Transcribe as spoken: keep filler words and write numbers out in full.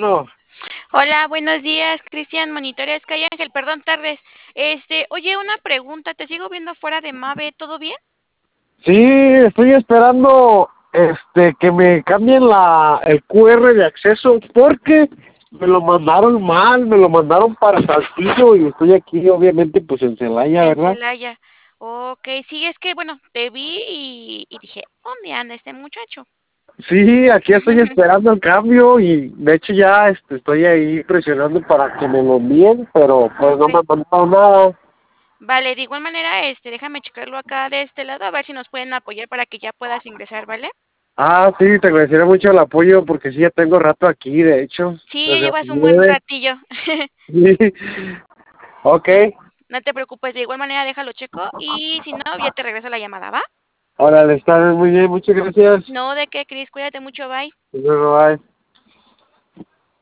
bueno. Hola, buenos días, Cristian, monitores, Sky Ángel, perdón, tardes. Este, oye, una pregunta, te sigo viendo fuera de Mave, ¿todo bien? Sí, estoy esperando este que me cambien la el Q R de acceso porque me lo mandaron mal, me lo mandaron para Saltillo y estoy aquí obviamente pues en Celaya, En ¿verdad? Celaya. Ok, sí, es que, bueno, te vi y, y dije, ¿dónde anda este muchacho? Sí, aquí estoy esperando el cambio y de hecho ya este, estoy ahí presionando para que me lo envíen, pero pues no Ok. me han mandado nada. Vale, de igual manera, este, déjame checarlo acá de este lado, a ver si nos pueden apoyar para que ya puedas ingresar, ¿vale? Ah, sí, te agradecería mucho el apoyo porque sí, ya tengo rato aquí, de hecho, Sí, ya desde las llevas un buen nueve. ratillo. Sí. Ok. No te preocupes, de igual manera déjalo checo y si no, ya te regreso la llamada, ¿va? Órale, está muy bien, muchas gracias. No, de qué, Cris, cuídate mucho, bye. Hasta luego, bye.